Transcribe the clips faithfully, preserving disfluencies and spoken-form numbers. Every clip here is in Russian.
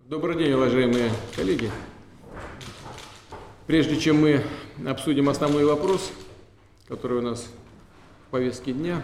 Добрый день, уважаемые коллеги. Прежде чем мы обсудим основной вопрос, который у нас в повестке дня,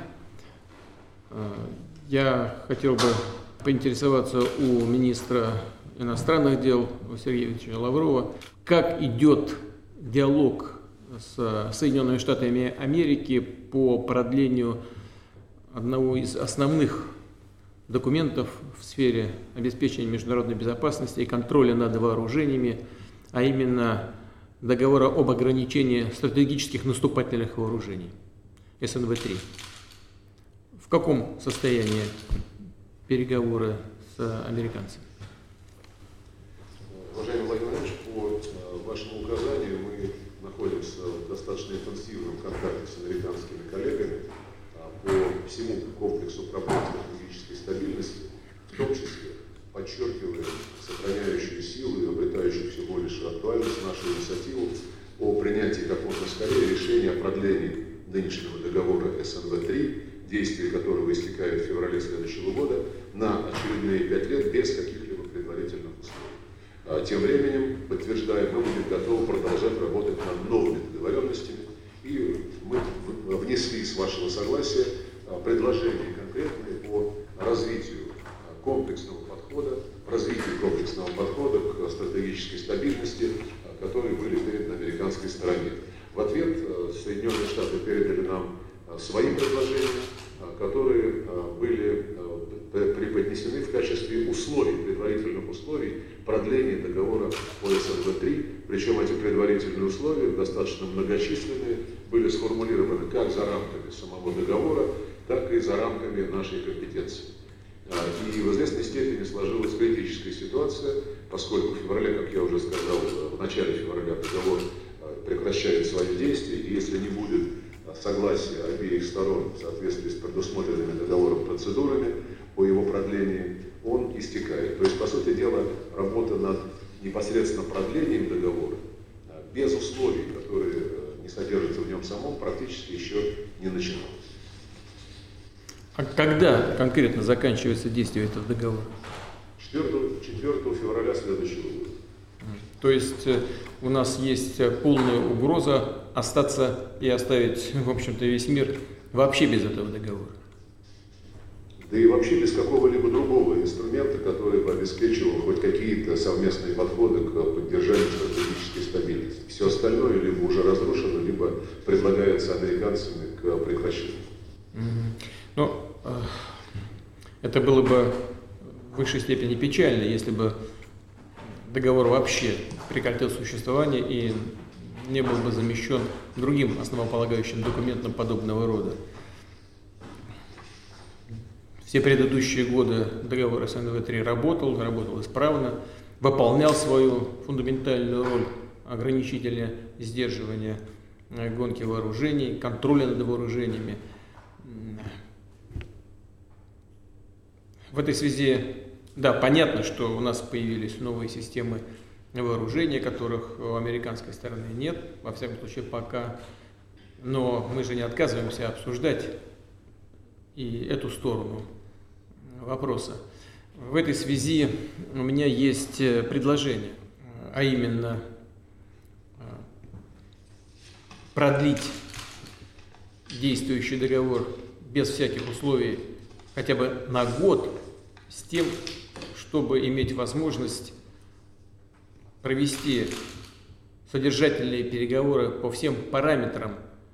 я хотел бы поинтересоваться у министра иностранных дел Сергея Викторовича Лаврова, как идет диалог с Соединенными Штатами Америки по продлению одного из основных документов в сфере обеспечения международной безопасности и контроля над вооружениями, а именно договора об ограничении стратегических наступательных вооружений эс эн вэ три. В каком состоянии переговоры с американцами? Уважаемый Владимир Владимирович, по вашему указанию мы находимся в достаточно интенсивном контакте с американскими коллегами по всему комплексу проблем стратегической стабильности, в том числе подчеркивая сохраняющую силу и обретающую все большую актуальность нашу инициативу о принятии как можно скорее решения о продлении нынешнего договора эс эн вэ три, действие которого истекает в феврале следующего года, на очередные пять лет без каких-либо предварительных условий. Тем временем, подтверждаем, мы будем готовы продолжать работать над новыми договоренностями, и мы внесли с вашего согласия предложения конкретные по развитию комплексного подхода, развитию комплексного подхода к стратегической стабильности, которые были переданы американской стороне. В ответ Соединенные Штаты передали нам свои предложения, которые были преподнесены в качестве условий, предварительных условий продления договора по эс эн вэ три. Причем эти предварительные условия, достаточно многочисленные, были сформулированы как за рамками самого договора, так и за рамками нашей компетенции. И в известной степени сложилась критическая ситуация, поскольку в феврале, как я уже сказал, в начале февраля договор прекращает свое действие, и если не будет согласия обеих сторон в соответствии с предусмотренными договором процедурами по его продлению, он истекает. То есть, по сути дела, работа над непосредственно продлением договора, без условий, которые не содержатся в нем самом, практически еще не начиналась. А когда конкретно заканчивается действие этого договора? четвёртого февраля следующего года. То есть у нас есть полная угроза остаться и оставить, в общем-то, весь мир вообще без этого договора. Да и вообще без какого-либо другого инструмента, который бы обеспечивал хоть какие-то совместные подходы к поддержанию стратегической стабильности. Все остальное либо уже разрушено, либо предлагается американцами к прекращению. Mm-hmm. Ну, это было бы в высшей степени печально, если бы договор вообще прекратил существование и не был бы замещен другим основополагающим документом подобного рода. Все предыдущие годы договор эс эн вэ три работал, работал исправно, выполнял свою фундаментальную роль ограничителя сдерживания гонки вооружений, контроля над вооружениями. В этой связи, да, понятно, что у нас появились новые системы вооружения, которых у американской стороны нет, во всяком случае пока, но мы же не отказываемся обсуждать и эту сторону вопроса. В этой связи у меня есть предложение, а именно продлить действующий договор без всяких условий хотя бы на год, с тем, чтобы иметь возможность провести содержательные переговоры по всем параметрам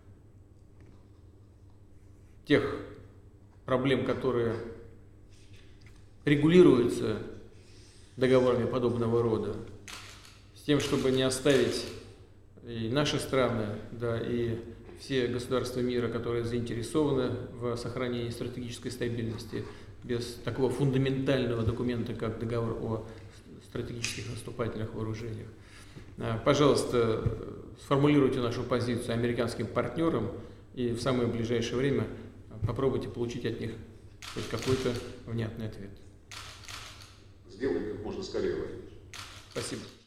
тех проблем, которые регулируются договорами подобного рода, с тем, чтобы не оставить и наши страны, да, и все государства мира, которые заинтересованы в сохранении стратегической стабильности, без такого фундаментального документа, как договор о стратегических наступательных вооружениях. Пожалуйста, сформулируйте нашу позицию американским партнерам и в самое ближайшее время попробуйте получить от них хоть какой-то внятный ответ. Сделаем как можно скорее, Владимир. Спасибо.